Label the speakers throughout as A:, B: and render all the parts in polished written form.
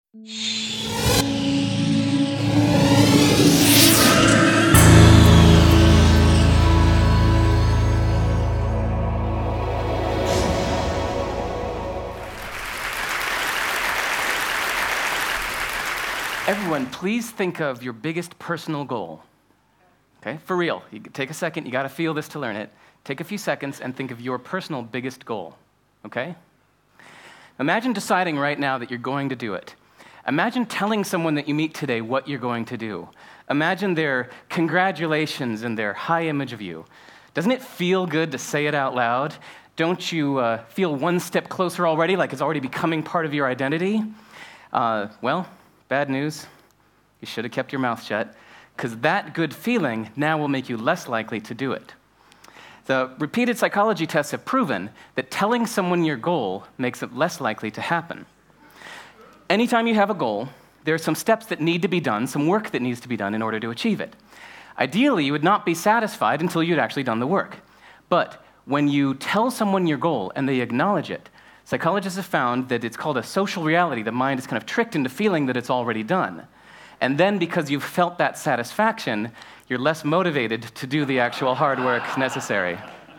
A: Everyone, please think of your biggest personal goal. Okay, for real. You take a second, you got to feel this to learn it. Take a few seconds and think of your personal biggest goal, okay? Imagine deciding right now that you're going to do it. Imagine telling someone that you meet today what you're going to do. Imagine their congratulations and their high image of you. Doesn't it feel good to say it out loud? Don't you feel one step closer already, like it's already becoming part of your identity? Well, bad news. You should have kept your mouth shut, because that good feeling now will make you less likely to do it. The repeated psychology tests have proven that telling someone your goal makes it less likely to happen. Anytime you have a goal, there are some steps that need to be done, some work that needs to be done in order to achieve it. Ideally, you would not be satisfied until you'd actually done the work. But when you tell someone your goal and they acknowledge it, psychologists have found that it's called a social reality. The mind is kind of tricked into feeling that it's already done. And then because you've felt that satisfaction, you're less motivated to do the actual hard work necessary.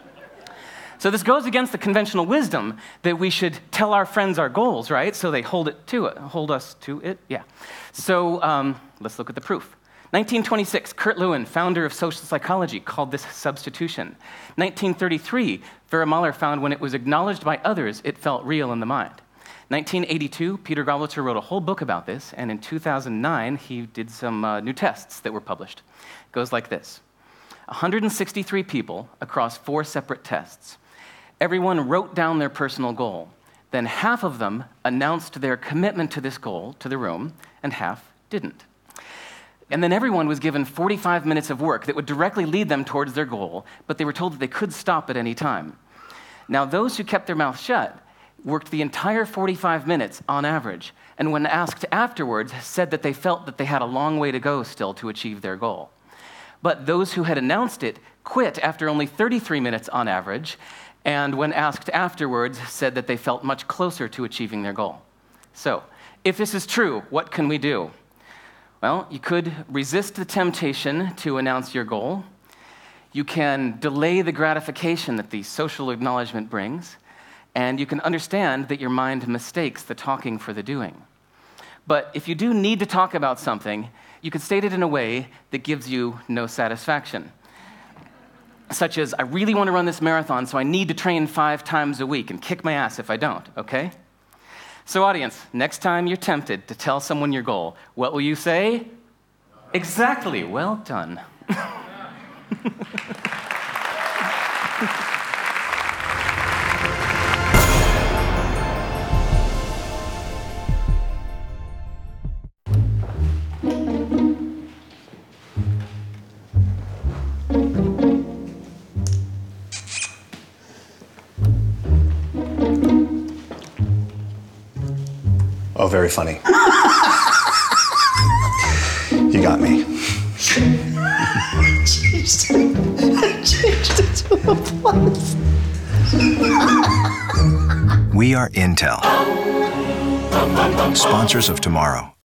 A: So this goes against the conventional wisdom that we should tell our friends our goals, right? So they hold us to it, yeah. So let's look at the proof. 1926, Kurt Lewin, founder of social psychology, called this substitution. 1933, Vera Mahler found when it was acknowledged by others, it felt real in the mind. 1982, Peter Goblitzer wrote a whole book about this, and in 2009, he did some new tests that were published. It goes like this. 163 people across 4 separate tests. Everyone wrote down their personal goal. Then half of them announced their commitment to this goal to the room, and half didn't. And then everyone was given 45 minutes of work that would directly lead them towards their goal, but they were told that they could stop at any time. Now, those who kept their mouth shut worked the entire 45 minutes on average, and when asked afterwards, said that they felt that they had a long way to go still to achieve their goal. But those who had announced it quit after only 33 minutes on average, and when asked afterwards, said that they felt much closer to achieving their goal. So, if this is true, what can we do? Well, you could resist the temptation to announce your goal. You can delay the gratification that the social acknowledgement brings, and you can understand that your mind mistakes the talking for the doing. But if you do need to talk about something, you could state it in a way that gives you no satisfaction. Such as, I really want to run this marathon, so I need to train 5 times a week and kick my ass if I don't, okay? So audience, next time you're tempted to tell someone your goal, what will you say? Exactly, well done.
B: Oh, very funny. You got me. I changed it to a plus.
C: We are Intel, sponsors of tomorrow.